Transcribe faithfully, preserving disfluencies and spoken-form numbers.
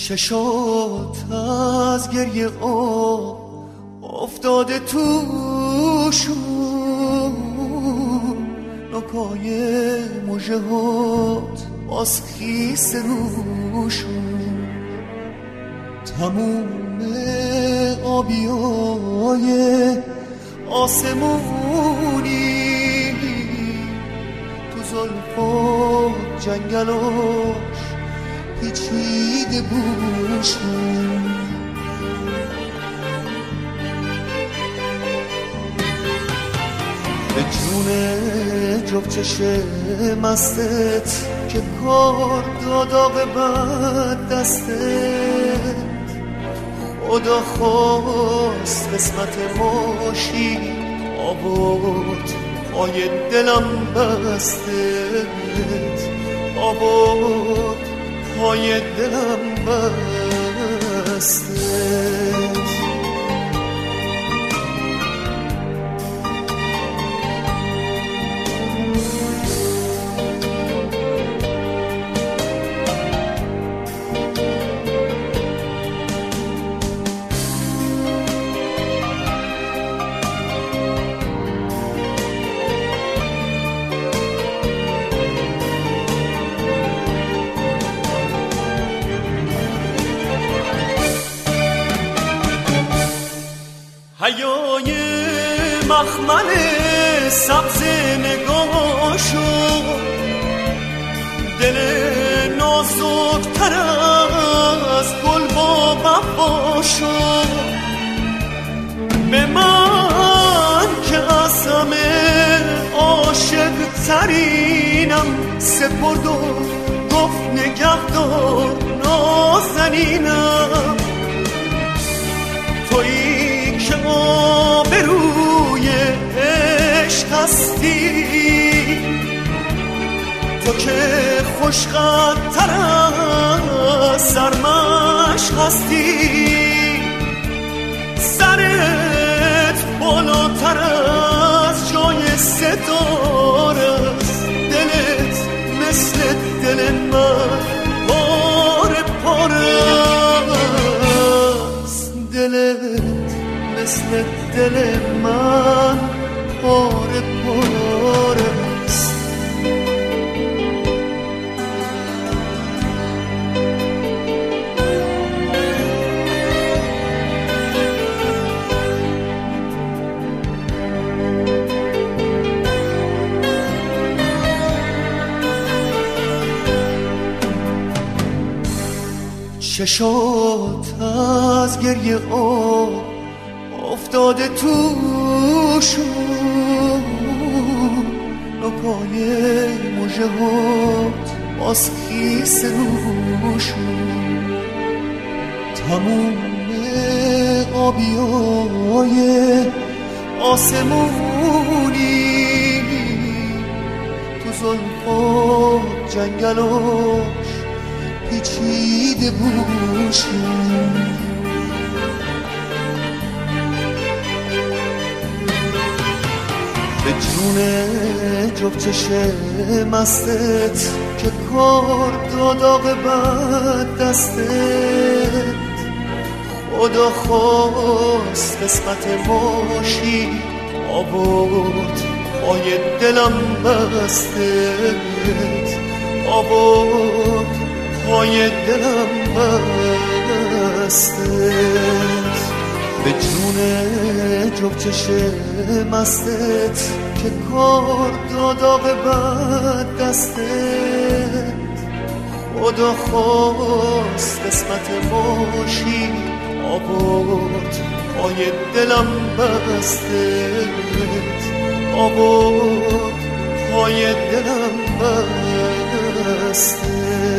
چشات از گریه آب افتاده توشون، نوکای مژه هات باز خیس روشون، تموم آبیای آسمونی تو زلفات جنگلاش پیچیده بوشون. به جون جفت چشم مستت که کار داداغ بد دستت، خدا خواست قسمت ماشی آورد پای دلم بستت، آورد پای دلم بستت. حیای مخمل سبز نگاهشو، دل نازک‌تر از گل با وفاشو، به من که از همه عاشق ترینم سپرد و گفت نگهدار نازنینم. تویی که آبروی عشق هستی، تو که خوشقدر از سرمشق هستی، سرت بالاتر از جای ستاره است، دلت مثل دل من پاره پاره است، دلت مثل دل من پاره پاره است. چشات از گریه آب افتاده توشون، نوکای مژه هات باز خیس روشون، تموم آبیای آسمونی تو زلفات جنگلاش پیچیده بوشون. به جون جفت چشم مستت که کار داداغ بد دستت، خدا خواست قسمت ماشی آورد پای دلم بستت، آورد پای دلم بستت. به جون جفت چشم مستت که کار داداغ بد دستت، خدا خواست قسمت ماشی آورد پای دلم بستت، آورد پای دلم بستت.